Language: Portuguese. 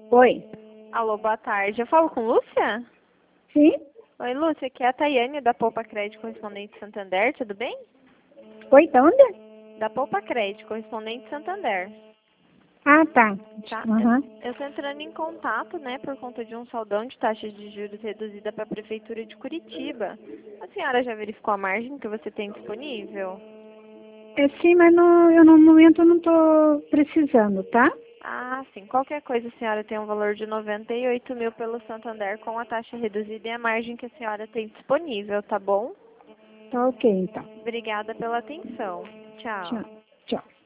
Oi. Alô, boa tarde. Eu falo com Lúcia? Sim? Oi, Lúcia, aqui é a Tayane da Poupa Crédito Correspondente Santander, tudo bem? Oi, da onde? Da Poupa Crédito Correspondente Santander, Ah, tá. tá? Uhum. Eu estou entrando em contato, né, por conta de um saldão de taxas de juros reduzida para a Prefeitura de Curitiba. A senhora já verificou a margem que você tem disponível? Sim, mas eu no momento não estou precisando, tá? Ah, sim. Qualquer coisa, a senhora tem um valor de 98 mil pelo Santander com a taxa reduzida e a margem que a senhora tem disponível, tá bom? Tá ok, então. Obrigada pela atenção. Tchau. Tchau. Tchau.